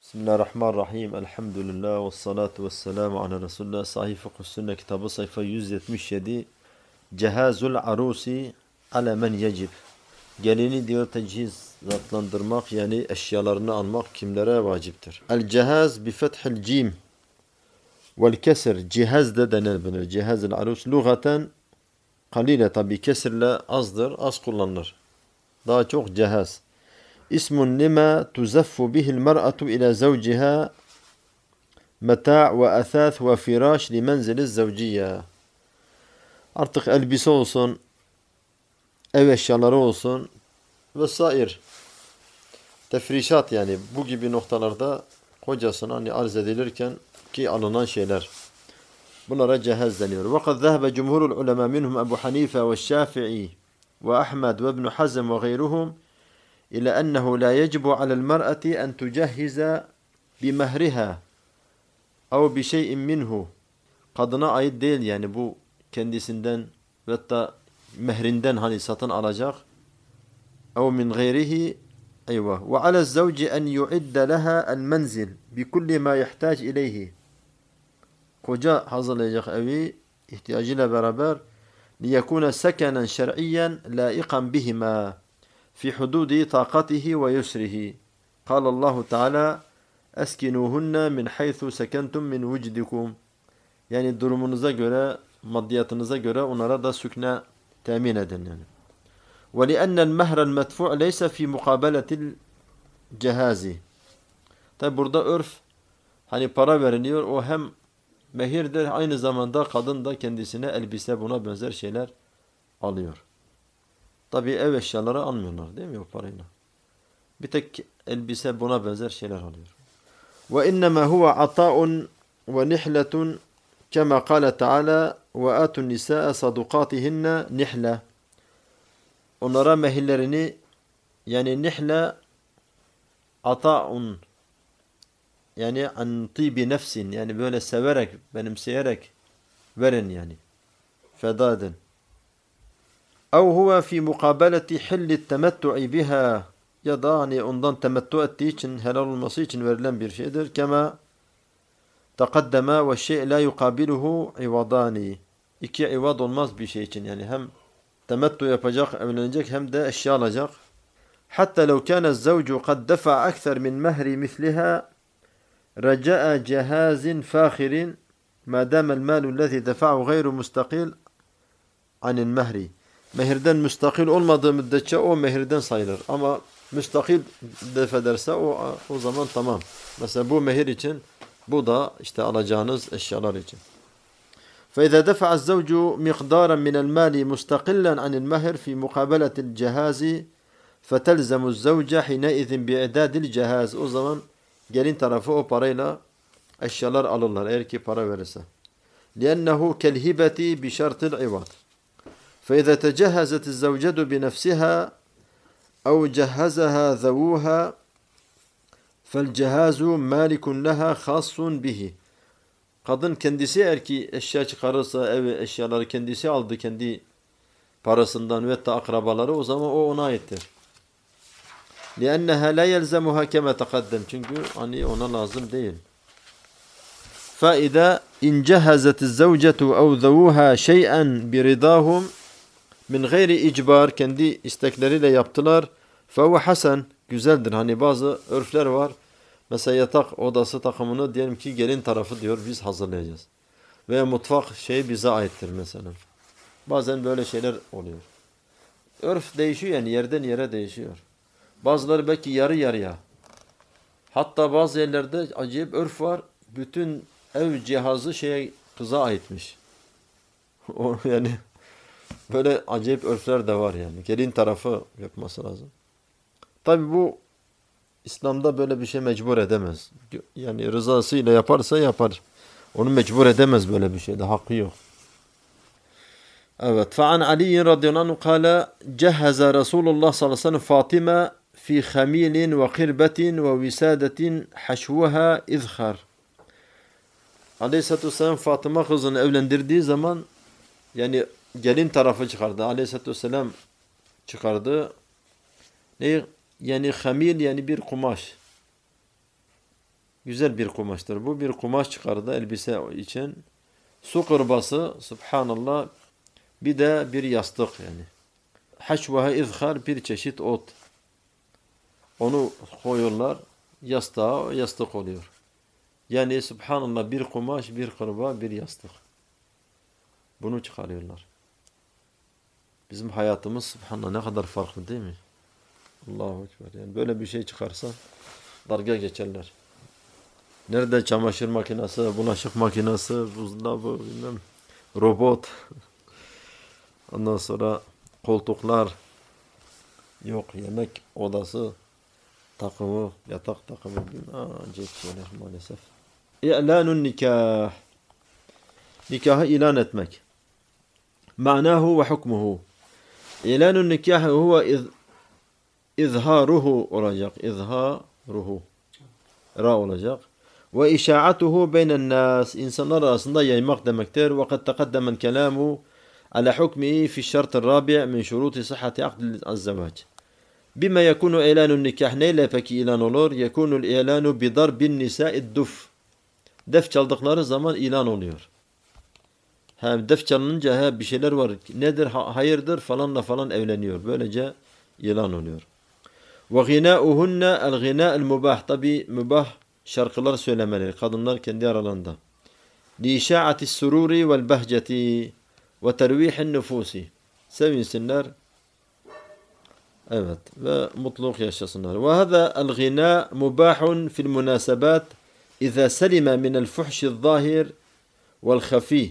Bismillahirrahmanirrahim. Elhamdülillah ve salatu ve selamu ala Resulullah. Sahih Fıkıh Sünne kitabı sayfa 177. Cehazul arusi ala men yecib. Gelini diyor tecihizatlandırmak yani eşyalarını almak kimlere vaciptir? El cehaz bi fethil cim vel kesir. Cihaz da denir bunu. Cehazul arus lugaten kalile tabi kesirle azdır. Az kullanılır. Daha çok cehaz. İsmun lima tuzaffu bihil mer'atu ila zawciha meta' ve athâth ve firâş li menziliz zavciyya. Artık elbise olsun, ev eşyaları olsun vesaire. Tefrişat yani bu gibi noktalarda kocasına hani arz edilirken ki alınan şeyler. Bunlara cehaz deniyor. Ve kad zehebe cumhurul ulema minhum Ebu Hanife ve Şafii ve Ahmed ve İbn Hazm ve gayruhum إلى أنه لا يجب على المرأة أن تجهز بمهرها أو بشيء منه. Kadına ait değil yani bu kendisinden ve da mehrinden hani satın alacak. أو من غيره أيوة. وعلى الزوج أن يعد لها المنزل بكل ما يحتاج إليه. Koca hazırlayacak evi ihtiyacıyla beraber ليكون سكنا شرعيا لائقا بهما في حدود طاقته ويسره. قال الله تعالى أسكنوهن من حيث سكنتم من وجدكم. Yani durumunuza göre, maddiyatınıza göre onlara da sükne temin edin yani. وَلِأَنَّ الْمَهْرَ الْمَدْفُعْ لَيْسَ فِي مُقَابَلَةِ الْجَهَازِ. Tabi burada örf, hani para veriliyor, o hem mehirdir, aynı zamanda kadın da kendisine elbise buna benzer şeyler alıyor. Tabi ev eşyaları almıyorlar değil mi o parayla? Bir tek elbise buna benzer şeyler alıyor. Ve innema huve ata'un ve nihletun kema kâle Teala ve atun nisâe sadukâtihinne nihle. Onlara mehirlerini yani nihle ata'un yani an tibi nefsin yani böyle severek, benimseyerek verin yani. Feda edin. أو هو في مقابلة حل التمتع بها ya da hani ondan temettü ettiği için helal olması için verilen bir şeydir. Kema taqaddama ve şey la yuqabiluhu ivadani. İki ivad olmaz bir şey için yani hem temettü yapacak, evlenecek hem de eşya alacak. Hatta لو كان الزوج قد دفع أكثر من مهر مثلها رجاء جهاز فاخر ما دام المال الذي دفعه غير مستقل عن المهر. Mehirden müstakil olmadığı müddetçe o mehirden sayılır. Ama müstakil defederse o zaman tamam. Mesela bu mehir için, bu da işte alacağınız eşyalar için. فَإِذَا دَفَعَ الزَّوْجُ مِقْدَارًا مِنَ الْمَالِ مُسْتَقِلًا عَنِ الْمَهِرِ فِي مُقَابَلَةِ الْجَهَازِ فَتَلْزَمُ الزَّوْجَ حِينَئِذٍ بِإِعْدَادِ الْجَهَازِ. O zaman gelin tarafı o parayla eşyalar alırlar eğer ki para verirse. لِأَنَّهُ كَالْهِبَةِ بِشَرْطِ الْعِوَادِ. فإذا تجهزت الزوجة بنفسها أو جهزها ذووها فالجهاز مالك لها خاص به. Kadın kendisi eğer ki eşya çıkarırsa ev eşyaları kendisi aldı kendi parasından ve da akrabaları o zaman o ona aittir. لأنها لا يلزمها كما تقدم. Çünkü hani ona lazım değil. فإذا إن جهزت الزوجة أو ذووها شيئا برضاهم min gayri icbar kendi istekleriyle yaptılar. Fehuve hasen güzeldir. Hani bazı örfler var. Mesela yatak odası takımını diyelim ki gelin tarafı diyor biz hazırlayacağız. Veya mutfak şey bize aittir mesela. Bazen böyle şeyler oluyor. Örf değişiyor yani yerden yere değişiyor. Bazıları belki yarı yarıya. Hatta bazı yerlerde acayip örf var. Bütün ev cihazı kıza aitmiş. O yani böyle acayip örfler de var yani. Gelin tarafı yapması lazım. Tabi bu İslam'da böyle bir şey mecbur edemez. Yani rızasıyla yaparsa yapar. Onu mecbur edemez böyle bir şeyde. Hakkı yok. Evet. فَعَنْ عَلِيٍّ رَضِيَ اللّٰهُ عَنْهُ قَالَ جَهَّزَ رَسُولُ اللّٰهِ صَلَّى اللّٰهُ عَلَيْهِ وَسَلَّمَ فَاطِمَةً فِي خَمِيلٍ وَقِرْبَةٍ وَوِسَادَةٍ حَشْوَهَا اِذْخَرٍ. Aleyhisselatü Vesselam Fatıma kızını evlendirdiği zaman yani gelin tarafı çıkardı. Aleyhisselatü Vesselam çıkardı. Ne? Yani hamil yani bir kumaş. güzel bir kumaştır. Bu bir kumaş çıkardı elbise için. Su kırbası, subhanallah, bir de bir yastık yani. Haşvaha izhar, bir çeşit ot. Onu koyuyorlar, yastığa, yastık oluyor. Yani subhanallah, bir kumaş, bir kırba, bir yastık. Bunu çıkarıyorlar. Bizim hayatımız subhanallah ne kadar farklı değil mi? Allahu Ekber. Yani böyle bir şey çıkarsa dalga geçerler. Nerede çamaşır makinesi, bulaşık makinesi, buzdolabı, bilmem, robot. Ondan sonra koltuklar, yok yemek odası takımı, yatak takımı, acayip şeyler maalesef. İ'lanun nikah. Nikahı ilan etmek. Ma'nahu ve hukmuhu. İlanun nikah huve izharuhu olacak. İzharuhu. Ra olacak. Ve işa'atuhu beynen nas. İnsanlar arasında yaymak demektir. Ve kad tekaddemen kelamu ala hukmihi fi şartı rabi' min şuruti sıhhati akdil azzevac. Bima yekunu ilanun nikah. Neyle peki ilan olur? Yekunul ilanu bidar bin nisa'id duf. Def çaldıkları zaman ilan oluyor. Def çalınınca bir şeyler var. Nedir? Hayırdır? Falanla falan evleniyor. Böylece ilan oluyor. Ve ghinâuhunne el ghinâ'el mubah. Tabi mübah şarkılar söylemeleri. Kadınlar kendi aralarında. Li işa'atis sururi vel behceti ve tervihin nüfusi. Sevinsinler. Evet. Ve mutluluk yaşasınlar. Ve hâzâ el ghinâ mubahun fil münâsebat İzâ selime minel fuhşi zâhir vel khafî.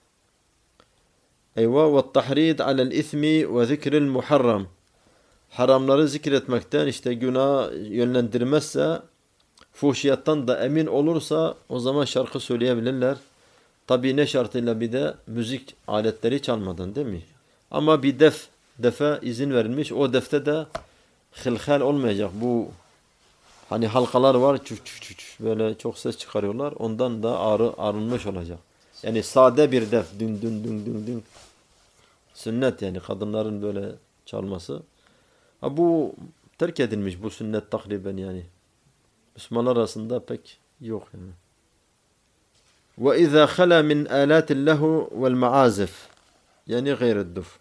Eyvah ve tahrid alel ismi ve zikril muharram. Haramları zikretmekten, işte günah yönlendirmezse, fuhşiyattan da emin olursa o zaman şarkı söyleyebilirler. Tabi ne şartıyla? Bir de müzik aletleri çalmadan, değil mi? Ama bir defe izin verilmiş. O defte de hilhal olmayacak. Bu hani halkalar var, çuf çuf çuf böyle çok ses çıkarıyorlar. Ondan da arınmış olacak. Yani sade bir def, dün dün dün dün dün. Sünnet yani kadınların böyle çalması. Bu terk edilmiş bu sünnet takriben yani. Müslümanlar arasında pek yok yani. Ve izâ khala min âlâtil lehu vel maazif. Yani gayredduf.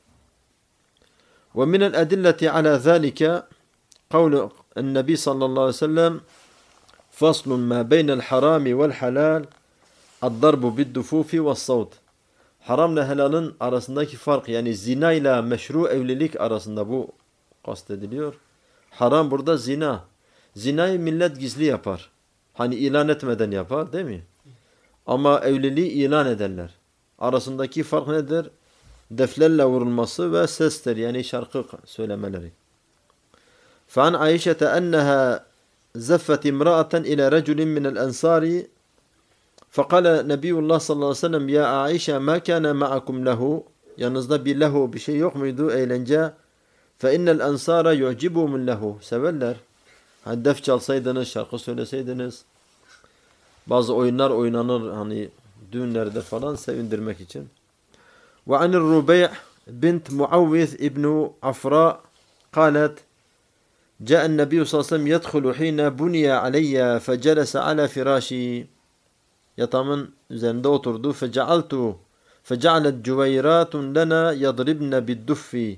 Ve minel edilleti ala zâlike kavlu ennebi sallallahu aleyhi ve sellem faslun ma beynel harami vel halal ad-darbu bid-dufufi ve's-savt. Haramla helalın arasındaki fark, yani zina ile meşru evlilik arasında bu kastediliyor. Haram burada zina. Zinayı millet gizli yapar. Hani ilan etmeden yapar, değil mi? Ama evliliği ilan ederler. Arasındaki fark nedir? Deflerle vurulması ve sestir, yani şarkı söylemeleri. فَعَنْ عَيْشَةَ أَنَّهَا زَفَّتْ اِمْرَأَةً اِلَى رَجُلٍ مِنَ الْاَنْصَارِ فَقَالَ نَبِيُّ اللّٰهِ sallallahu aleyhi ve sellem ya Aişe ma kana ma'akum lehu. Yanınızda bir lehu, bir şey yok muydu, eğlence? فَاِنَّ الْاَنْصَارَ يُعْجِبُهُمُ lehu. Severler. Hani def çalsaydınız, şarkı söyleseydiniz. Bazı oyunlar oynanır hani düğünlerde falan sevindirmek için. وعن الربيع بنت معوذ ابن عفراء قالت جاء النبي صلى الله عليه وسلم يدخل حين بني علي فجلس على فراشي. Yatağımın üzerinde oturdu. فجعلت جويرات لنا يضربن بالدف.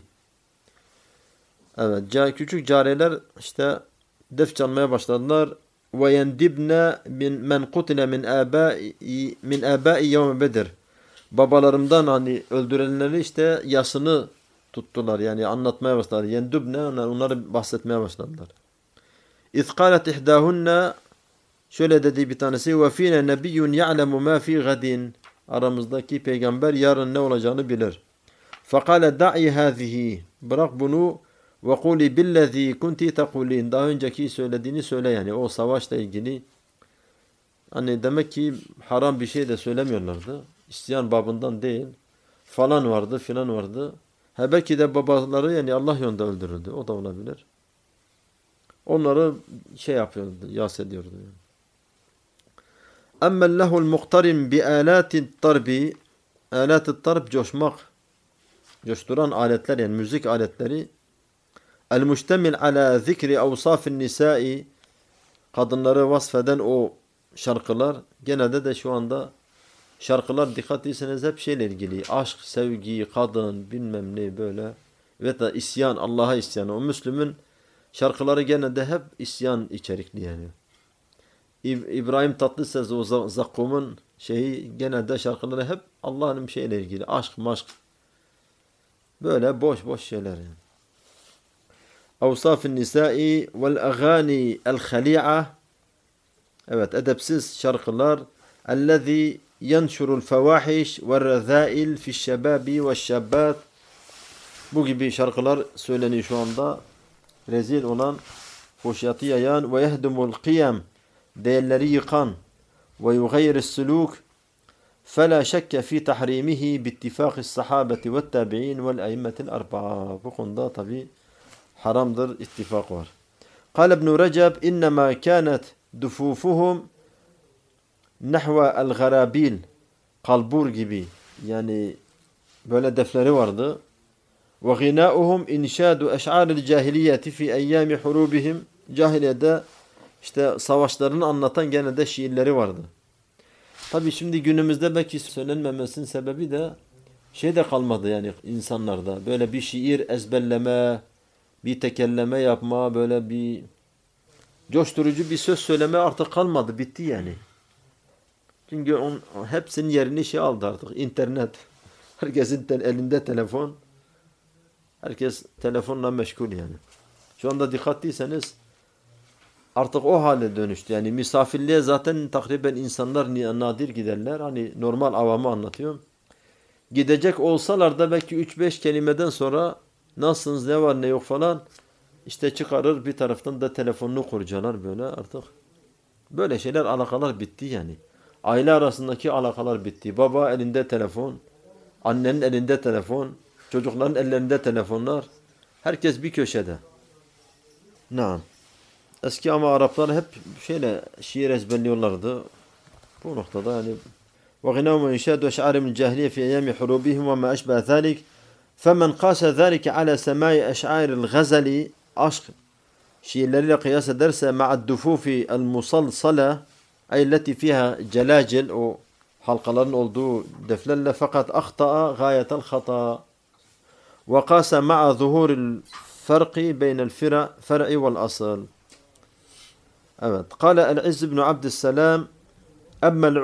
Evet, küçük cariyeler işte def çalmaya başladılar. وَيَنْدِبْنَ مِنْ قُتِلَ مِنْ آبَاءِ يَوْمَ بَدْرٍ. Babalarımdan hani öldürülenleri işte yasını tuttular. Yani anlatmaya başladılar. Yendubne, onları bahsetmeye başladılar. اِذْ قَالَتْ اِحْدَاهُنَّ. Şöyle dedi bir tanesi. وَفِينَ نَبِيٌّ يَعْلَمُ مَا فِي غَدٍ. Aramızdaki peygamber yarın ne olacağını bilir. فَقَالَ دَعِي هَذِهِ. Bırak bunu. وَقُولِ بِالَّذ۪ي كُنْتِ تَقُولِينَ. Daha önceki söylediğini söyle yani. O savaşla ilgili. Hani demek ki haram bir şey de söylemiyorlardı. İsyan babından değil. Falan vardı, filan vardı. Belki de babaları yani Allah yolunda öldürüldü. O da olabilir. Onları şey yapıyordu, yas ediyordu. اَمَّا لَهُ الْمُقْتَرِمْ بِآلَاتِ الطَّرْبِ. Alat-ı tarb, coşmak, coşturan aletler, yani müzik aletleri. El-müştemil ala zikri evsafin nisai. Kadınları vasfeden o şarkılar genelde de şu anda şarkılar dikkat etseniz hep şeyle ilgili. Aşk, sevgi, kadın, bilmem ne böyle. Ve da isyan, Allah'a isyan. O Müslüm'ün şarkıları genelde hep isyan içerikli yani. İbrahim Tatlıses o Zakkum'un şeyi genelde şarkıları hep Allah'ın şeyle ilgili. Aşk, maşk. Böyle boş boş şeyler yani. Avsaf-ı nisai vel agani el khali'a. Evet, edepsiz şarkılar. Ellezî yenşurul fevahiş ve rezail fi'ş-şebabi ve'ş-şabbat. Bu gibi şarkılar söyleniyor şu anda. Rezil olan, fuhşiyatı yayan ve yehdumul kıyam, değerleri yıkan ve yugayyirus suluk fela şekke fi tahrimihi bittifakis sahabeti ve tabi'in vel a'immetil arba'a. Bu konuda tabi haramdır, ittifak var. قال ابن رجب إنما كانت دفوفهم نحو الغرابيل, kalbur gibi yani böyle defleri vardı. وغناؤهم إنشاد أشعار الجاهلية في أيام حروبهم, cahiliyede işte savaşlarını anlatan gene de şiirleri vardı. Tabi şimdi günümüzde belki söylenmemesinin sebebi de şey de kalmadı yani insanlarda. Böyle bir şiir ezberleme, bir tekelleme yapma, böyle bir coşturucu bir söz söyleme artık kalmadı, bitti yani. Çünkü hepsinin yerini şey aldı artık, internet. Herkesin elinde telefon. Herkes telefonla meşgul yani. Şu anda dikkatliyseniz artık o hale dönüştü. Yani misafirliğe zaten takriben insanlar nadir giderler. Hani normal avamı anlatıyorum. Gidecek olsalar da belki 3-5 kelimeden sonra nasılsınız, ne var ne yok falan işte çıkarır, bir taraftan da telefonunu kurcalar böyle artık. Böyle şeyler, alakalar bitti yani. Aile arasındaki alakalar bitti. Baba elinde telefon, annenin elinde telefon, çocukların ellerinde telefonlar. Herkes bir köşede. Naam. Eski ama Araplar hep şeyle şiir ezberliyorlardı. Bu noktada yani وَغِنَوْمُ اِنْشَادُ اَشْعَارِ مِنْ الْجَاهِلِيَّةِ فِي اَيَّامِ حُرُوبِهِمْ وَمَا اَشْبَهَ ذَٰلِكَ فَمَنْ قَاسَ ذَٰلِكَ عَلَى سَمَاءِ اَشْعَارِ الْغَزَلِ, aşk şiirleriyle kıyas ederse مَعَ الدُّفُوفِ الْمُصَلْصَلَةِ اَيْلَّتِ فِيهَا celacel, o halkaların olduğu deflerle, fakat اَخْطَأَ غَايَةَ الْخَطَأِ وَقَاسَ مَعَ ظُهُورِ الْفَرْقِ بَيْنَ الْفَرْعِ وَالْأَصْلِ. Evet. Kâle el-İzz ibn Abdüsselam emmel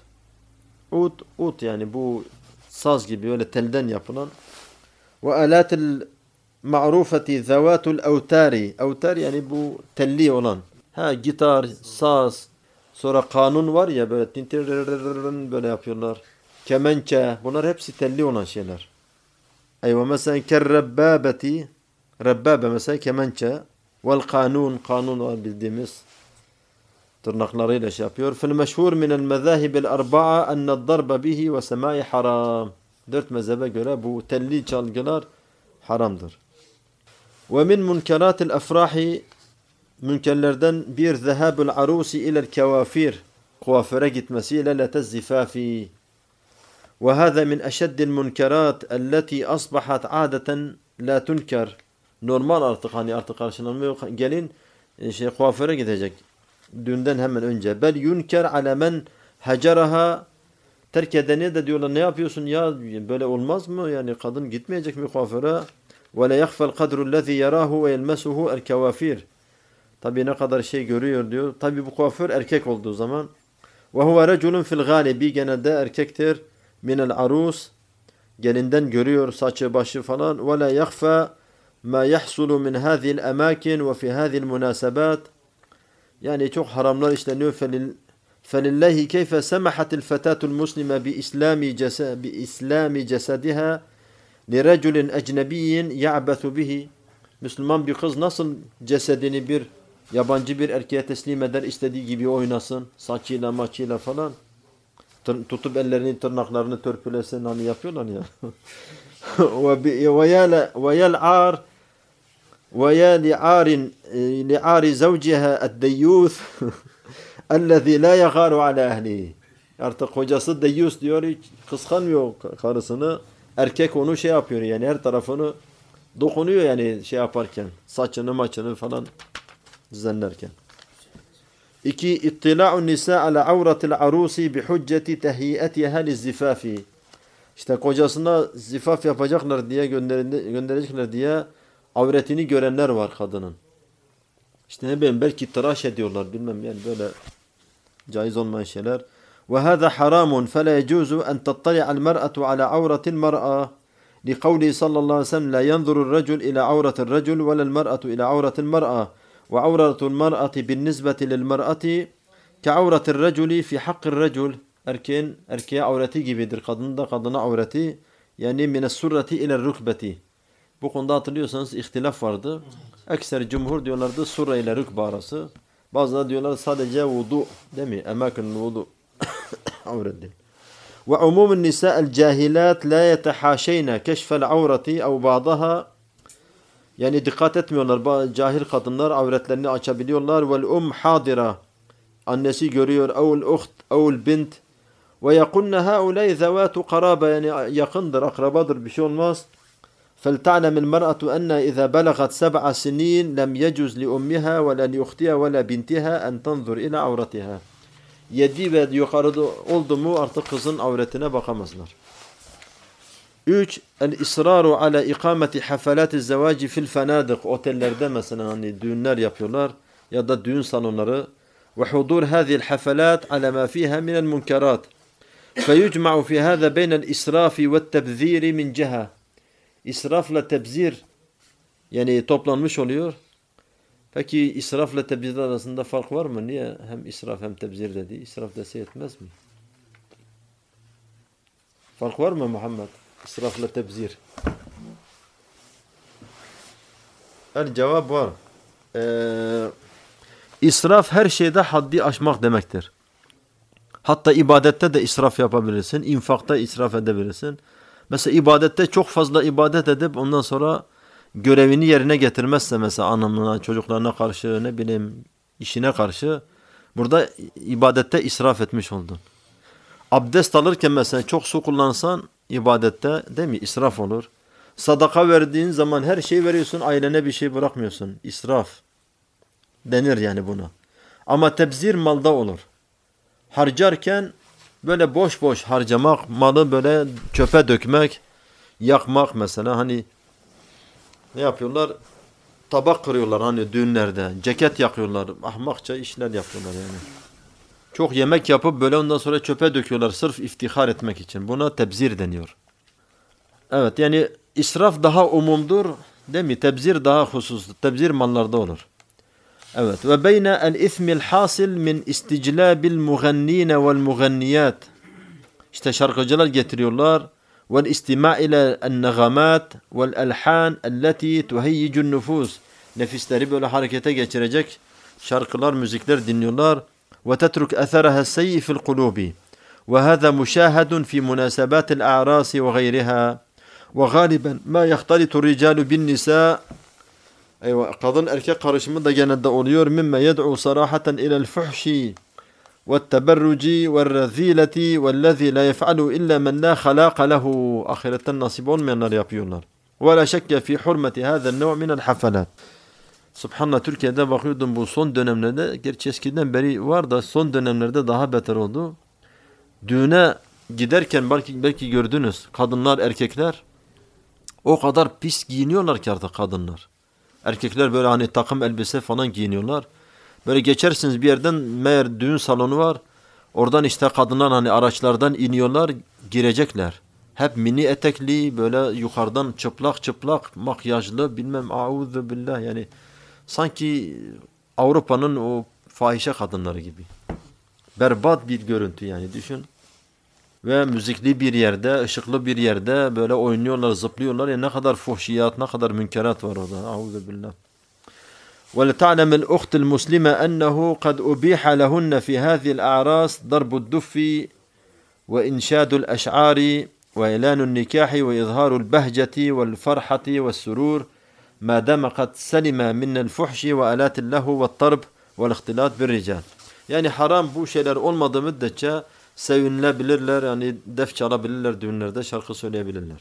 ud yani bu saz gibi öyle telden yapılan ve alatil ma'rufeti zevatul evtari, evtar yani bu telli olan, gitar, saz, sonra kanun var ya böyle tintir böyle yapıyorlar, kemençe, bunlar hepsi telli olan şeyler. Eyvah, mesela kerrebbabeti, rebbabe mesela kemençe, vel kanun var bildiğimiz, tırnaklarıyla şey yapıyor. Fil meşhur minel mezahibil arba'a enned darbe bihi ve semai haram. 4 mezhebe göre bu telli çalgılar haramdır. Ve min munkeratil efrahi, münkerlerden bir zehabul arusi ilel kevafir, kuaföre gitmesiyle letez zifafi. Ve hâzâ min eşeddil munkerat elleti asbahat adeten la tunker. Normal artık, hani artık karşılanma yok. Gelin kuaföre gidecek. Dünden hemen önce. Bel yunker ala men haceraha, terk edene de diyorlar ne yapıyorsun ya, böyle olmaz mı yani, kadın gitmeyecek mi kuaföre? Ve la yakhfa'l kadru lezî yarâhu ve yelmesuhu el kevafir. Tabi ne kadar şey görüyor diyor. Tabi bu kuaför erkek olduğu zaman. Ve huve reculun fil galibi, genelde erkektir. Minel arus, gelinden görüyor saçı başı falan. Ve la yakhfa ma yahsulu min hâzil emâkin ve fi hâzil münâsebat. Yani çok haramlar işleniyor. Felillahi keyfe semahatil fetatul muslime bi islami cesediha li reculin ecnebiyyin ya'bathu bihi. Müslüman bir kız nasıl cesedini bir yabancı bir erkeğe teslim eder, istediği gibi oynasın, saçıyla maçıyla falan, tutup ellerini tırnaklarını törpülesin, hani yapıyorlar ya. Ve yel'ar وَيَا لِعَارِ زَوْجِهَا الدَّيُّوث اَلَّذِي لَا يَغَارُ عَلَى اَهْلِهِ. Artık kocası deyyus diyor, hiç kıskanmıyor karısını. Erkek onu şey yapıyor yani, her tarafını dokunuyor yani şey yaparken, saçını maçını falan düzenlerken. 2. İttila'un nisa ala avratil arusi bi hücceti tehiyetiha lizzifafi. İşte kocasına zifaf yapacaklar diye gönderecekler diye avretini görenler var kadının. İşte ne bileyim belki tıraş ediyorlar bilmem yani böyle caiz olmayan şeyler. Ve hâzâ harâmun fe lâ yecûzu en tattali'al mer'atu ala avratil mer'a. لقوله صلى الله عليه وسلم لا ينظر الرجل إلى عورة الرجل ولا المرأة إلى عورة المرأة وعورة المرأة بالنسبة للمرأة كعورة الرجل في حق الرجل erkeğe avreti gibidir. Kadının da kadına avreti yani mines surreti ile rükbeti. Bu konuda hatırlıyorsanız ihtilaf vardı. Ekser cumhur diyorlardı surre ile rükbe arası. Bazıları diyorlar sadece vudu değil mi? Emakin vudu avret değil. Ve umumun nisa'el cahilat la yetehaşeyne keşfel avreti ev ba'daha yani dikkat etmiyorlar. Cahil kadınlar avretlerini açabiliyorlar. Vel hadira annesi görüyor. Evul uht, evul bint. Ve yekulne hauley zevatu karaba yani yakındır, akrabadır bir şey olmaz. فلتعلم المرأة أن إذا بلغت 7 سنين لم يجوز لأمها ولا لأختها ولا بنتها أن تنظر إلى عورتها. 7 ve yukarıda oldu mu artık kızın avretine bakamazlar. 3. El-israru ala ikameti hafelati zevaci fil fenadik. Otellerde mesela hani düğünler yapıyorlar ya da düğün salonları. Ve hudur hâzihil hafelat ala ma fiha minel munkerat. Feyucma'u fi hâzâ beynel israfi ve tebziri min ceha. İsrafla tebzir yani toplanmış oluyor. Peki israfla tebzir arasında fark var mı? Niye hem israf hem tebzir dedi? İsraf dese yetmez mi? Fark var mı Muhammed? İsrafla tebzir. El cevap var. İsraf her şeyde haddi aşmak demektir. Hatta ibadette de israf yapabilirsin. İnfakta israf edebilirsin. Mesela ibadette çok fazla ibadet edip ondan sonra görevini yerine getirmezse mesela anamına, çocuklarına karşı ne bileyim işine karşı burada ibadette israf etmiş oldun. Abdest alırken mesela çok su kullansan ibadette değil mi? İsraf olur. Sadaka verdiğin zaman her şeyi veriyorsun, ailene bir şey bırakmıyorsun. İsraf denir yani buna. Ama tebzir malda olur. Harcarken böyle boş boş harcamak, malı böyle çöpe dökmek, yakmak mesela hani ne yapıyorlar? Tabak kırıyorlar hani düğünlerde, ceket yakıyorlar, ahmakça işler yapıyorlar yani. Çok yemek yapıp böyle ondan sonra çöpe döküyorlar sırf iftihar etmek için. Buna tebzir deniyor. Evet yani israf daha umumdur değil mi? Tebzir daha hususlu. Tebzir mallarda olur. Evet ve beyne el ismil hasil min isticlabil mugannine vel muganniyat. İşte şarkıcılar getiriyorlar. Vel istima ile en-negamat vel elhan elleti tuhayyicun nufus. Nefisleri böyle harekete geçirecek şarkılar, müzikler dinliyorlar. Ve tetruk etheraha seyyi fil kulubi. Ve hâzâ müşâhedun fi münâsebâtil a'râsi ve gayrihâ. Ve gâliben mâ yahtalitu ricalu bin nisâ. Kadın erkek karışımı da genelde oluyor. Mimme yed'u sarahaten ila'l fuhşi ve't-teberruci ve'r-rezîleti vellezî la yef'alu illa men la halâqa lehu. Ahiretten nasip olmayanlar yapıyorlar. Ve la şekke fi hurmeti hâzâ'n nev'i minel hafelât. Subhanallah Türkiye'de bakıyordum bu son dönemlerde. Gerçi eskiden beri var da son dönemlerde daha beter oldu. Düğüne giderken belki gördünüz. Kadınlar, erkekler o kadar pis giyiniyorlar ki artık kadınlar. Erkekler böyle hani takım elbise falan giyiniyorlar. Böyle geçersiniz bir yerden meğer düğün salonu var. Oradan işte kadınlar hani araçlardan iniyorlar, girecekler. Hep mini etekli böyle yukarıdan çıplak çıplak makyajlı bilmem auzu billah yani sanki Avrupa'nın o fahişe kadınları gibi. Berbat bir görüntü yani düşün. Ve müzikli bir yerde, ışıklı bir yerde böyle oynuyorlar, zıplıyorlar. Ya ne kadar fuhşiyat, ne kadar münkerat var orada. Euzubillah. وَلْتَعْلَمِ الْأُخْتِ الْمُسْلِمَ أَنَّهُ قَدْ أُبِيحَ لَهُنَّ فِي هَذِهِ الْأَعْرَاسِ ضَرْبُ الدُّفِّ وَإِنْشَادُ الْأَشْعَارِ وَإِعْلَانُ النِّكَاحِ وَإِظْهَارُ الْبَهْجَةِ وَالْفَرْحَةِ وَالسُّرُورِ مَا دَامَ قَدْ سَلِمَ مِنَ الْفُحْشِ وَآلَاتِ اللَّهُ وَالطَّرْبِ وَالْاخْتِلَاطِ بِالرِّجَالِ. Yani haram bu şeyler olmadığı müddetçe sevinilebilirler yani def çalabilirler düğünlerde şarkı söyleyebilirler.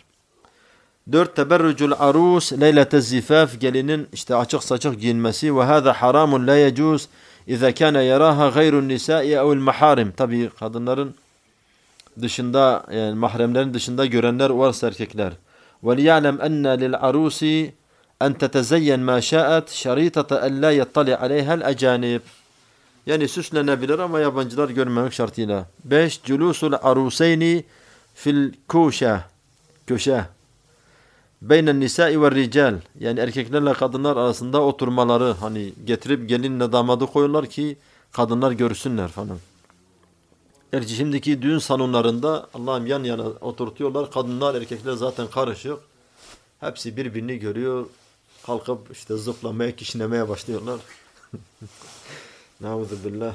4. Teberrucul arus leylete zifaf gelinin işte açık saçık giyinmesi ve hâzâ haramun la yecûz İza kana yaraha gayrun nisa'i ev'l maharim. Tabii kadınların dışında, yani mahremlerin dışında görenler varsa erkekler. وَلِيَعْلَمْ أَنَّ لِلْعَرُوسِ أَنْ تَتَزَيَّنْ مَا شَاءَتْ شَرِيطَةَ أَلَّا يَطَّلِعْ عَلَيْهَا الْأَجَانِبِ. Yani süslenebilir ama yabancılar görmemek şartıyla. 5. Culusul aruseyni fil kuşa. Köşe. Beynen nisai ve rical. Yani erkeklerle kadınlar arasında oturmaları. Hani getirip gelinle damadı koyuyorlar ki kadınlar görsünler falan. Gerçi şimdiki düğün salonlarında Allah'ım yan yana oturtuyorlar. Kadınlar erkekler zaten karışık. Hepsi birbirini görüyor. Kalkıp işte zıplamaya, kişnemeye başlıyorlar. Nauzubillah.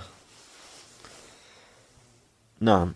Naam.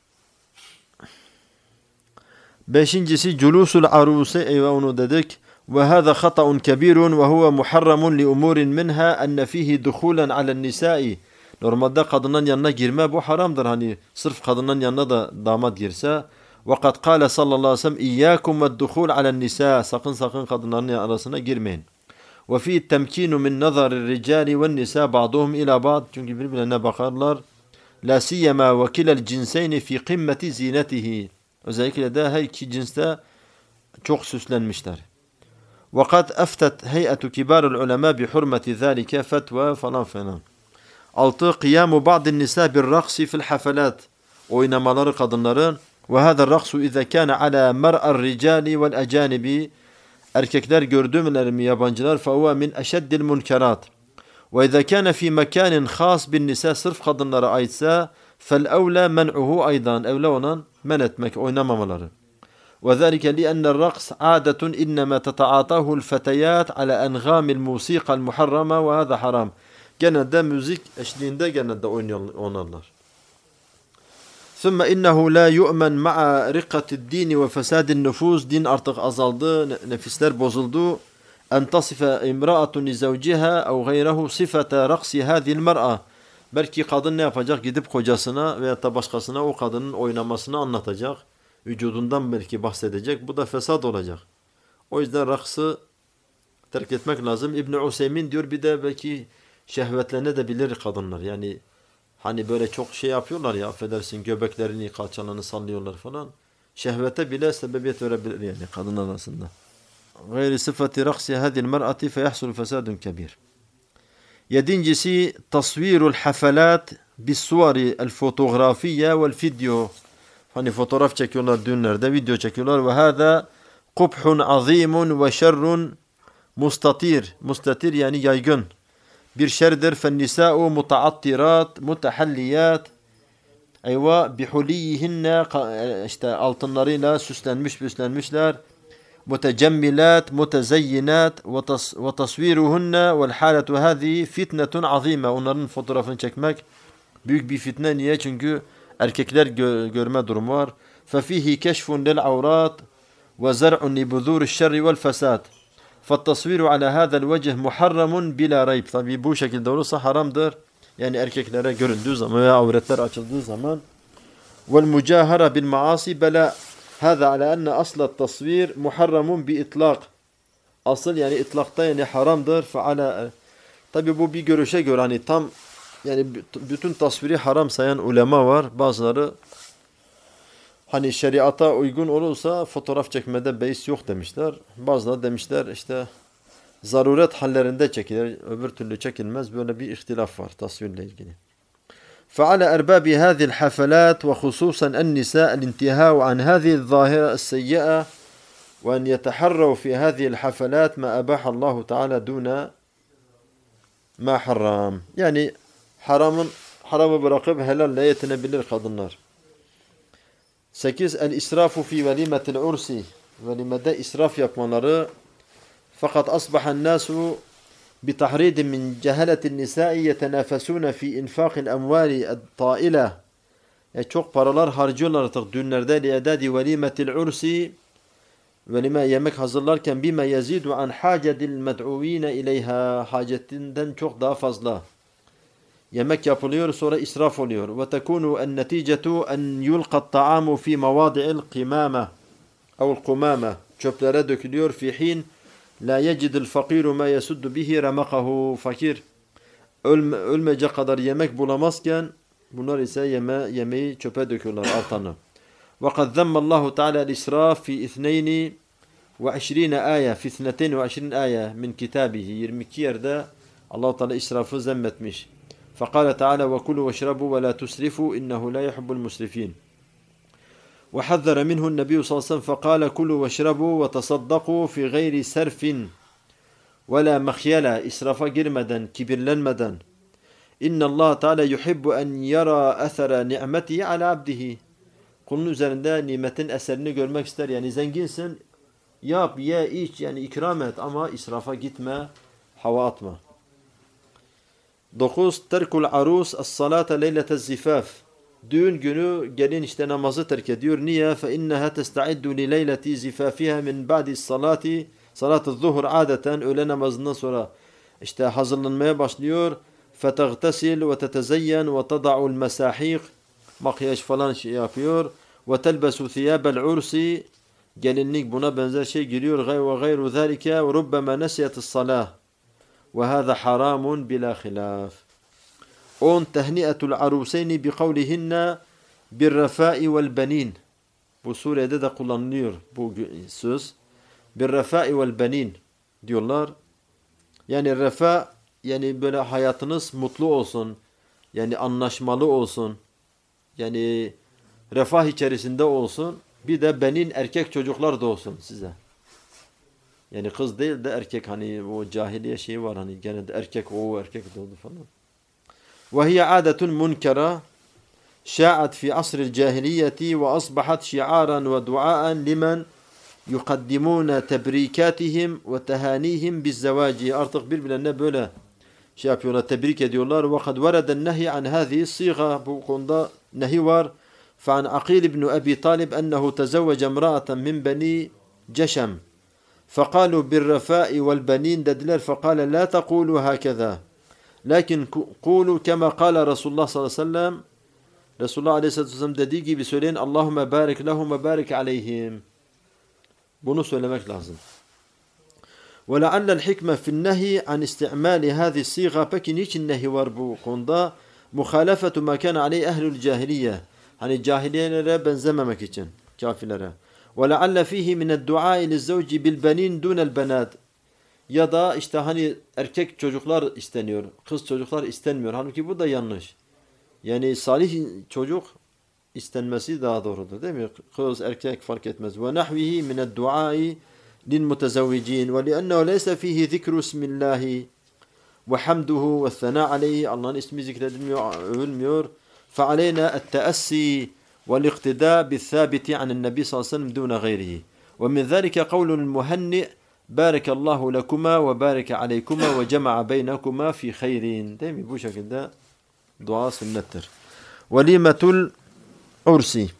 Beşincisi culusul aruse, eyvah onu dedik. Ve hâzâ hata'un kebîrun ve huve muharramun li umurin minha enne fihi duhulen alen nisai. Normalde kadının yanına girme bu haramdır. Hani sırf kadının yanına da damat girse. Ve kad kâle sallallahu aleyhi ve sellem İyyâkum ve duhul alen nisa. Sakın kadınların arasına girmeyin. Ve fî temkînu min nazarı ricali ve nisa ba'duhum ila ba'd. Çünkü birbirlerine bakarlar. La siyema ve kilel cinseyni fi kımmeti zinetihi. Özellikle de her iki cinste çok süslenmişler. وَقَدْ أَفْتَتْ هَيْئَةُ كِبَارُ الْعُلَمَا بِحُرْمَةِ ذَٰلِكَ فَتْوَى falan falan. 6. قِيَامُ بَعْضِ النِّسَاءِ بِالرَّقْصِ فِي الْحَفَلَاتِ. Oynamaları kadınların. وَهَذَا الرَّقْصُ إِذَا كَانَ عَلَى مَرْءَ الرِّجَالِ وَالْأَجَانِبِ. Erkekler gördüğümler mi yabancılar فَهُوَ مِنْ أَشَدِّ الْمُنْكَرَاتِ. وَإِذَا كَانَ فِي مَكَانٍ خَاص بِالنِّسَاءِ sırf kadınlara aitse فَالْأَوْلَى مَنْعُهُ aydan. Evle olan men etmek, oynamamaları. وذلك لأن الرقص عادة إنما تتعاطاه الفتيات على أنغام الموسيقى المحرمة وهذا حرام. Genelde müzik eşliğinde genelde oynarlar. ثم إنه لا يؤمن مع رقة الدين وفساد النفوس. Din artık azaldı, nefisler bozuldu. أن تصف امرأة لزوجها أو غيره صفة رقص هذه المرأة. Belki kadın ne yapacak? Gidip kocasına veya da başkasına o kadının oynamasını anlatacak. Vücudundan belki bahsedecek. Bu da fesat olacak. O yüzden raksı terk etmek lazım. İbn Useymin diyor bir de belki şehvetlenebilir kadınlar. Yani hani böyle çok şey yapıyorlar ya, affedersin, göbeklerini, kalçalarını sallıyorlar falan. Şehvete bile sebebiyet verebilir yani kadın arasında. Gayri sıfati raksi hadil mer'ati feyahsul fesadun kebir. 7. Tasvirul hafalat bis suvari el fotoğrafiye vel video. Hani fotoğraf çekiyorlar düğünlerde, video çekiyorlar. Ve hâzâ kubhun azîmun ve şerrun mustatir. Mustatir yani yaygın. Bir şerdir. Fennisâ'u mutaattirat, mutahalliyat. Eyvâ bihuliyihinne, işte altınlarıyla süslenmişler. Mutecemmilat, mutezeyyinat ve tasviruhunne vel hâletu hâzî fitnetun azîme. Onların fotoğrafını çekmek büyük bir fitne. Niye? Çünkü erkekler görme durumu var. فَفِيهِ كَشْفٌ لِلْعَوْرَاتِ وَزَرْعٌ لِبُذُورِ الشَّرِّ وَالْفَسَادِ. فَالتَّصْوِيرُ عَلَى هَذَا الْوَجْهِ مُحَرَّمٌ بِلَا رَيْبٍ. Tabi bu şekilde olursa haramdır. Yani erkeklere görüldüğü zaman veya avretler açıldığı zaman. وَالْمُجَاهَرَ بِالْمَعَاصِ بَلَا هَذَا عَلَى أَنَّ أَصْلَ التَّصْوِيرِ مُحَرَّمٌ بِإِطْلَاقٍ. Asıl yani itlakta yani haramdır. Tabi bu bir görüşe göre hani tam yani bütün tasviri haram sayan ulema var. Bazıları hani şeriata uygun olursa fotoğraf çekmede beis yok demişler. Bazıları demişler işte zaruret hallerinde çekilir, öbür türlü çekilmez. Böyle bir ihtilaf var tasvirle ilgili. فعلى أرباب هذه الحفلات وخصوصا النساء الانتهاء عن هذه الظاهرة السيئة وأن يتحروا في هذه الحفلات ما أباح الله تعالى دون ما حرام. Yani haramı bırakıp helalle yetinebilir kadınlar. 8. El-israfu fi velimetil ursi. Velimede israf yapmaları. Fakat asbahan nasu bitahridin min cehaletin nisai yetenafesune fi infaqil emvali taile. Çok paralar harcıyorlar artık düğünlerde li'edadi velimetil ursi. Velime yemek hazırlarken bime yezidu an hacedil med'uvine ileyha. Hacetinden çok daha fazla. Yemek yapılıyor sonra israf oluyor. Ve tekunu en neticetu en yulqat ta'amu fi mavadi'il qimama ev kumama. Çöplere dökülüyor fi hin la yecidil fakiru ma yesuddu bihi ramakahu. Fakir ölmeyecek kadar yemek bulamazken bunlar ise yemeği çöpe döküyorlar artanı. وَقَدْ ذَمَّ اللّٰهُ تَعَالَى الْإِسْرَافِ فِي 22 آية في 22 آية من كتابه 22 yerde Allah-u Teala israfı zemmetmiş. فَقَالَ تَعَالَى وَكُلُوا وَاشْرَبُوا وَلَا تُسْرِفُوا إِنَّهُ لَا يُحِبُّ الْمُسْرِفِينَ وحذر منه النبي صلى الله عليه وسلم فقال كلوا واشربوا وتصدقوا في غير سرف ولا مخيلة إسرافا girmeden, kibirlenmeden إن الله تعالى يحب أن يرى أثر نعمته على عبده kulun üzerinde nimetin eserini görmek ister. Yani zenginsin, yap, ye, iç, yani ikram et ama israfa gitme, hava atma. 9. Terkul arus as-salata leylete zifaf. Düğün günü gelin işte namazı terk ediyor. Niye? فَاِنَّهَا تَسْتَعِدُّ لِلَيْلَةِ زِفَافِهَا مِنْ بَعْدِ الصَّلَاةِ Salat-ı zuhur adeten öğle namazından sonra işte hazırlanmaya başlıyor. فَتَغْتَسِلْ وَتَتَزَيَّنْ وَتَضَعُ الْمَسَاحِيقِ Makyaj falan şey yapıyor. وَتَلْبَسُ ثِيَابَ الْعُرْسِ Gelinlik buna benzer şey giriyor. وَغَيْرُ ذَٰلِكَ وَرُبَّمَا نَسِيَتِ الصَّلَاةِ وَهَذَا حَرَامٌ بِلَا خِلَافٍ 10. Tehniyetul aruseyni bi kavlihinna bir refai vel benin. Bu surede de kullanılıyor bu söz. Bir refai vel benin diyorlar. Yani refa yani böyle hayatınız mutlu olsun. Yani anlaşmalı olsun. Yani refah içerisinde olsun. Bir de benin erkek çocuklar da olsun size. Yani kız değil de erkek hani o cahiliye şeyi var hani gene de erkek o erkek doğdu falan. وهي عادة منكرة شاعت في عصر الجاهلية وأصبحت شعارا ودعاء لمن يقدمون تبريكاتهم وتهانيهم بالزواج artık birbirlerine böyle şey yapıyorlar tebrik ediyorlar وقد ورد النهي عن هذه الصيغة bu konuda nehi var فعن عقيل بن أبي طالب أنه تزوج امرأة من بني جشم فقالوا بالرفاء والبنين dediler فقال لا تقولوا هكذا Lakin kulu kema kâle Resulullah sallallahu aleyhi ve sellem Resulullah aleyhisselatü vesselam dediği gibi söyleyin Allahümme barik lehum ve barik aleyhim. Bunu söylemek lazım. Ve leallel hikme fin nehi an istimali hâzi siga peki niçin nehi var bu konuda? Muhalefetu ma kana aleyh ehlül cahiliye. Hani cahiliyelere benzememek için kafirlere. Ve lealle fihi mined duai lizzevci bil benin dunel benat. Ya da işte hani erkek çocuklar isteniyor, kız çocuklar istenmiyor. Halbuki bu da yanlış. Yani salih çocuk istenmesi daha doğrudur değil mi? Kız erkek fark etmez. Ve nahvihi mined duai lil mutezavvicin ve li'ennehu leysa fihi zikru ismillahi ve hamduhu ve thana aleyhi. Allah'ın ismi zikredilmiyor, övülmüyor. Fe aleyna et-teassi vel iktida bi'th-thabiti ane'n nebi sallallahu aleyhi ve sellem dûne gayrihi. Ve min zâlike kavlul muhenni Bârekallahu lekuma ve bâreke aleykuma ve cema'a beynekuma fi hayrin. Değil mi? Bu şekilde dua sünnettir. Velimetul ursi.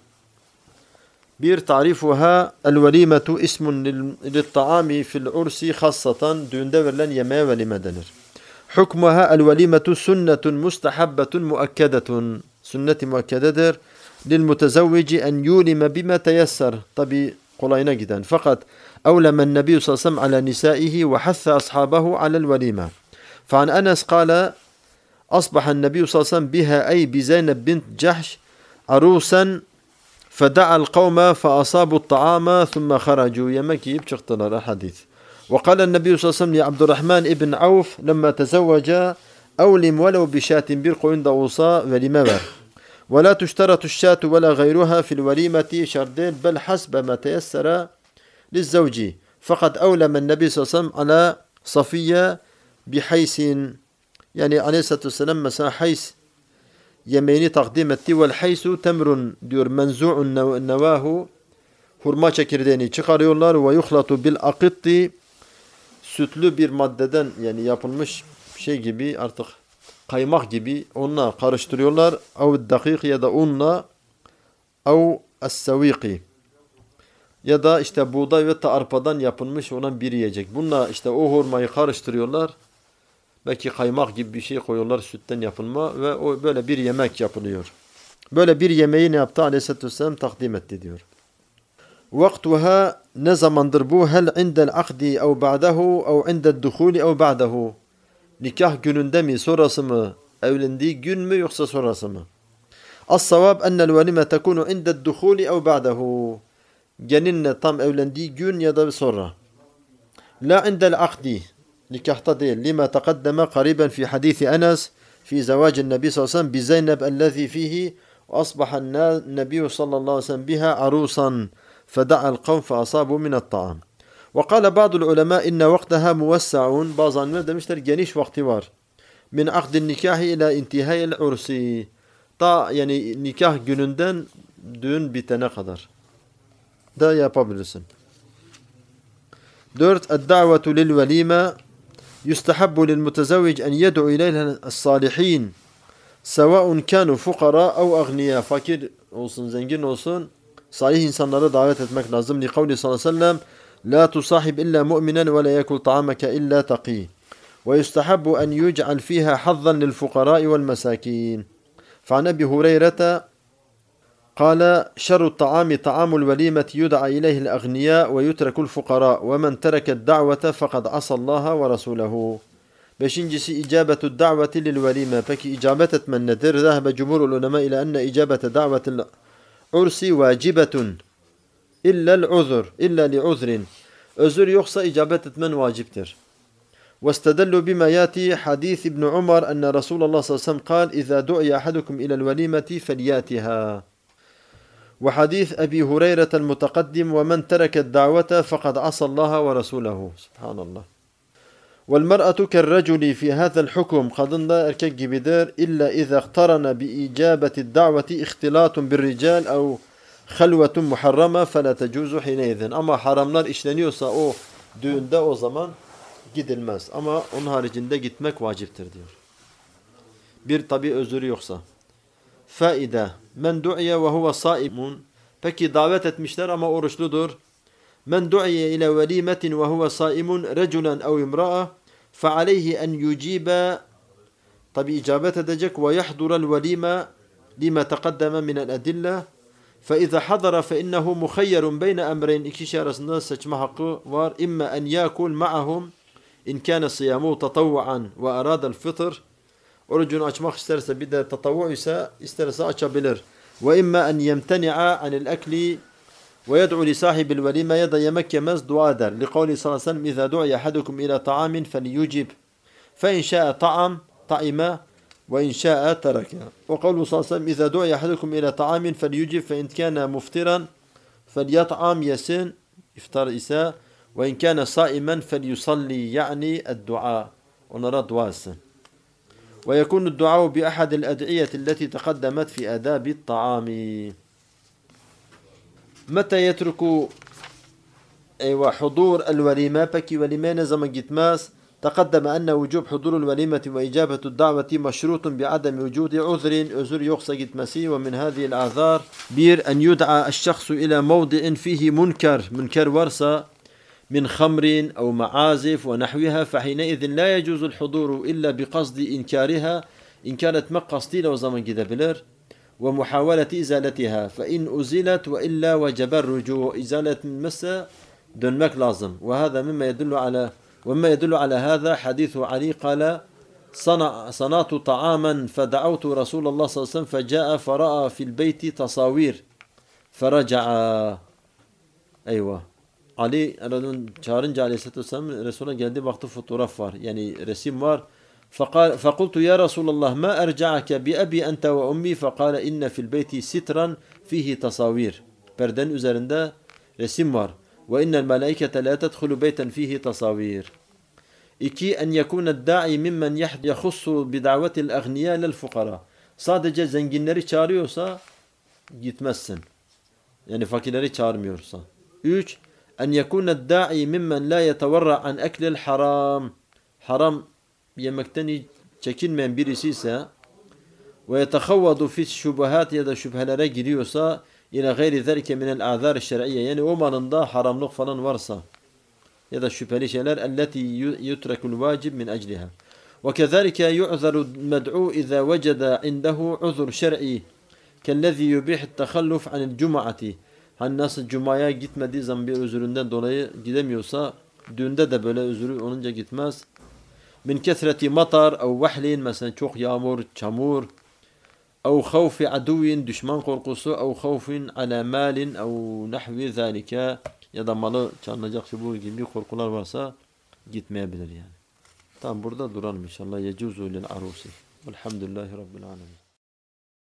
Bir tarifuha el-velimetu ismun lil-ta'ami fil-ursi hassatan düğünde verilen yemeğe velime denir. Hukmuha el-velimetu sünnetun mustahabbetun muakkedetun. Sünnet-i muakkededir. Lil-mutezavvici en yulime bime teyesser. Tabi kolayına giden. Fakat أولم النبي صلى الله عليه وسلم على نسائه وحث أصحابه على الوليمة فعن أنس قال أصبح النبي صلى الله عليه وسلم بها أي بزينب بنت جحش عروسا فدعا القوم فأصابوا الطعام ثم خرجوا yemek yiyip çıktılar hadis. وقال النبي صلى الله عليه وسلم لعبد الرحمن ابن عوف لما تزوج أولم ولو بشاة bir koyun da olsa velime ver. ولا تشترط الشاة ولا غيرها في الوليمة şart değil bel hasbe ma teyassara للزوج فقد أولم النبي صلى الله عليه وسلم على صفية بحيث yani aleyhissalatü vesselam mesela hays yemeğini takdim etti vel haysu temrun diyor menzu'un nevahu hurma çekirdeğini çıkarıyorlar ve yuhlatu bil akitti sütlü bir maddeden yani yapılmış şey gibi artık kaymak gibi onunla karıştırıyorlar ev dakik ya da unla ev as-saviki ya da işte buğday ve arpadan yapılmış olan bir yiyecek. Bununla işte o hurmayı karıştırıyorlar. Belki kaymak gibi bir şey koyuyorlar sütten yapılma ve o böyle bir yemek yapılıyor. Böyle bir yemeği ne yaptı? Aleyhisselatü Vesselam takdim etti diyor. Vaktuha ne zamandır bu? Hel indel akdi ev ba'dahu ev indel dukhuli ev ba'dahu. Nikah gününde mi, sonrası mı? Evlendiği gün mü yoksa sonrası mı? As-savab ennel velime tekunu inde'd duhuli ev ba'dahu. Gelinle tam evlendiği gün ya da sonra. La indel akdi. Nikahta değil. Lima taqaddama qariban fi hadisi Enes fi zavacin Nebi sallallahu aleyhi ve sellem bi Zeynep ellezî fihi وأصبح النبي صلى الله عليه وسلم بها عروسا فدعا القوم فأصابوا من الطعام. وقال بعض العلماء إن وقتها موسع. Bazı alimler demişler geniş vakti var. Min akdin nikahi ila intihayil ursi. Ta yani nikah gününden düğün bitene kadar da yapabilirsin. 4. الدعوة للوليمة يستحب للمتزوج أن يدعو إليها الصالحين سواء كانوا فقراء أو أغنياء. Fakir olsun, zengin olsun, salih insanları davet etmek lazım. لقول صلى الله عليه وسلم لا تصاحب إلا مؤمنا ولا يأكل طعامك إلا تقي. ويستحب أن يجعل فيها حظا للفقراء والمساكين. فعن أبي هريرة قال شر الطعام طعام الوليمة يدعى إليه الأغنياء ويترك الفقراء ومن ترك الدعوة فقد عصى الله ورسوله. Beşincisi icabetü daveti lil velime. Peki icabet etmen nedir? Zahebe cumhurul ulema ile enne icabete davetil ursi vacibetun illa'l uzur illa li uzrin. Özür yoksa icabet etmen vaciptir. واستدلوا بما ياتي حديث ابن عمر أن رسول الله صلى الله عليه وسلم قال إذا دعي أحدكم إلى الوليمة فلياتها. وحديث أبي هريرة المتقدم ومن ترك الدعوة فقد عصى الله ورسوله. سبحان الله. والمرأة كالرجل في هذا الحكم. Kadın da erkek gibidir. إلا إذا اقترن بإجابة الدعوة اختلاط بالرجال أو خلوة محرمة فلا تجوز حينئذ. Ama haramlar işleniyorsa o düğünde o zaman gidilmez. Ama onun haricinde gitmek vaciptir diyor. Bir tabi özürü yoksa. Faide. Men du'iye ve huve saimun. Peki davet etmişler ama oruçludur. Men du'iye ile velimetin ve huve saimun reculen ev imra'a fealeyhi en yucibe. Tabi icabet edecek ve yahdurel velime lima teqaddeme minel edille. فإذا حضر فإنه مخير بين أمرين. İki şey arasında seçme hakkı var. İmma en yakul ma'ahum İn kâne siyamu tatavvu'an ve arâdel fıtır. Orucunu açmak isterse bir de tatavvu ise isterse açabilir. Ve imma en yemteni'a anil ekli ve yed'u li sahibil velime ya da yemek yemez dua eder. Li kavli sallallahu aleyhi ve sellem İzâ du'iye ahadukum ila ta'amin felyucib. Fe in şâ'e ta'am ta'ime ve in şâ'e tereke. Ve kavlu sallallahu aleyhi ve sellem İzâ du'iye ahadukum ila ta'amin felyucib fe in kâne muftiran felyat'am yesin iftar ise. وإن كان صائما فليصلي يعني الدعاء. ونرى دعاء. ويكون الدعاء بأحد الأدعية التي تقدمت في آداب الطعام. متى يترك حضور الوليمة. بكي وليمة زمن جتماس. تقدم أن وجوب حضور الوليمة وإجابة الدعوة مشروط بعدم وجود عذر. عذر يقصى جتمسي. ومن هذه الأعذار بير أن يدعى الشخص إلى موضع فيه منكر ورثة من خمر أو معازف ونحوها فحينئذ لا يجوز الحضور إلا بقصد إنكارها إن كانت مقصدي لو زمن كده بلر ومحاولة إزالتها فإن أزيلت وإلا وجب الرجوع. إزالة المسة دنمك لازم. وهذا مما يدل على هذا حديث علي قال صنعت طعاما فدعوت رسول الله صلى الله عليه وسلم فجاء فرأى في البيت تصاوير فرجع. أيوة. Ali çağırınca aleyhissalatü vesselam Resul'a geldi baktı fotoğraf var. Yani resim var. فقلت يا رسول الله ما أرجعك بأبي أنت وأمي فقال إن في البيت سترا فيه تصاوير. Perdenin üzerinde resim var. وإن الملائكة لا تدخل بيتا فيه تصاوير. 2. أن يكون الداعي ممن يخص بدعوة الأغنياء للفقراء. Sadece zenginleri çağırıyorsa gitmezsin. Yani fakirleri çağırmıyorsa. 3. أن يكون الداعي ممن لا يتورع عن أكل الحرام. Haram yemekten çekinmeyen birisi ise ve yetehavvadu fi şubuhat ya da şüphelere giriyorsa ila gayri zalike min el a'zar şer'iyye. Yani o malında haramlık falan varsa ya da şüpheli şeyler elleti yutrekul vacib min ecliha. Ve kezalike yu'zaru med'u iza veceda indehu uzur şer'i kellezi yubih tehalluf anil cum'ati. Hani nasıl cumaya gitmediği zaman bir özüründen dolayı gidemiyorsa düğünde de böyle özürü olunca gitmez. min kesreti matar ev vahlin, mesela çok yağmur, çamur, ev havfi aduvin, düşman korkusu, ev havfin ala malin ev nahvi zalike, ya da malı çalınacak bu gibi korkular varsa gitmeyebilir yani. Tamam, burada duralım inşallah. Yecuzu lil arusi. Velhamdülillahi Rabbil alemin.